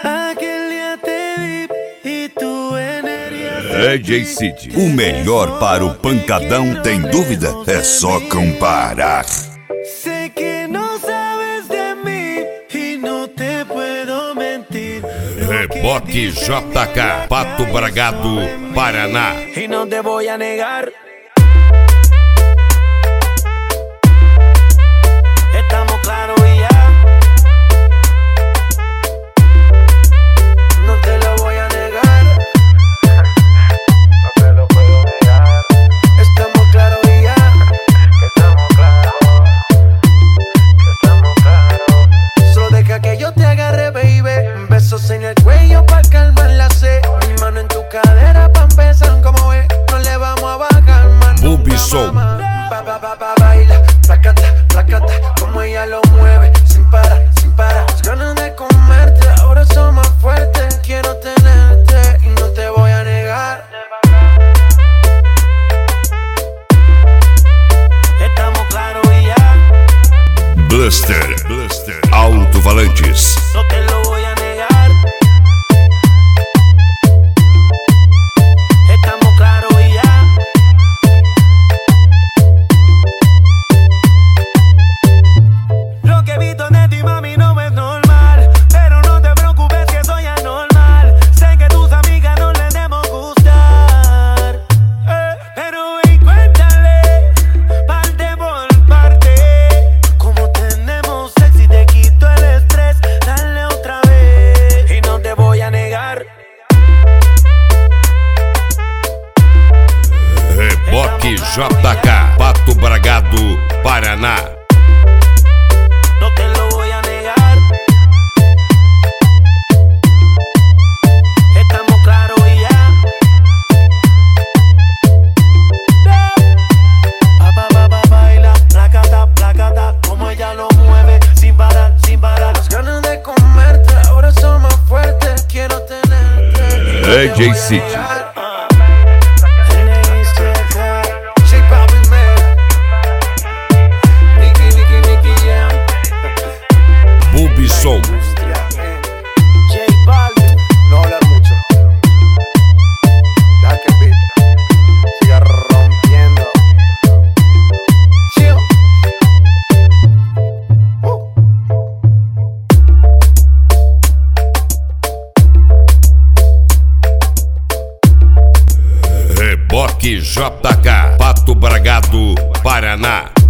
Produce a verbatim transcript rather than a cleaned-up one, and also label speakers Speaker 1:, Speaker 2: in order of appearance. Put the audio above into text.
Speaker 1: Aquel día te vi e tu energia.
Speaker 2: D J Cid, o melhor para o pancadão, tem dúvida? É só comparar.
Speaker 1: Sé que no sabes de mí y no te puedo mentir.
Speaker 3: Reboque J K, Pato Bragado, Paraná.
Speaker 1: Y no te voy a negar. Estamos claros y ya. No te lo voy a negar. No te lo puedo negar. Estamos claros y ya. Estamos claros. Estamos claros. Solo deja que yo te agarre, baby. Besos en el cuello pa' calmar la sed. Mi mano en tu cadera pa' empezar, como ves. No le vamos a bajar, man.
Speaker 3: Bubi Soul.
Speaker 1: Pa, pa, pa, pa, baila, placata, placata, como ella lo mueve, sin parar, sin parar. Las ganas de comerte, ahora son más fuertes. Quiero tenerte y no te voy a negar. Estamos claros y ya.
Speaker 2: Blaster, Blaster, Alto-Falantes.
Speaker 1: No te lo voy a negar. Estamos claros y ya. Lo que he visto de ti, mami, no es normal. Pero no te preocupes que soy anormal. Sé que tus amigas no les debemos gustar, eh, pero ven, cuéntale, parte por parte. Como tenemos sexo y te quito el estrés, dale otra vez. Y no te voy a negar.
Speaker 3: Reboque J K, Pato Bragado, Paraná.
Speaker 1: No te lo voy a negar. Estamos claros y ya. Pa, pa, pa, pa, baila, placata, placata, como ella lo mueve, sin parar, sin parar. Las ganas de comerte, ahora son más fuertes. Quiero tenerte. Y no te
Speaker 2: D J
Speaker 1: voy a
Speaker 2: Cid.
Speaker 1: negar. J Balvin, man. Nicky, Nicky, Nicky Jam.
Speaker 3: Bubi Soul.
Speaker 1: J Balvin.
Speaker 4: No hablar mucho. Deja que el beat siga rompiendo.
Speaker 1: Chill.
Speaker 3: Reboque J K, Pato Bragado, Paraná.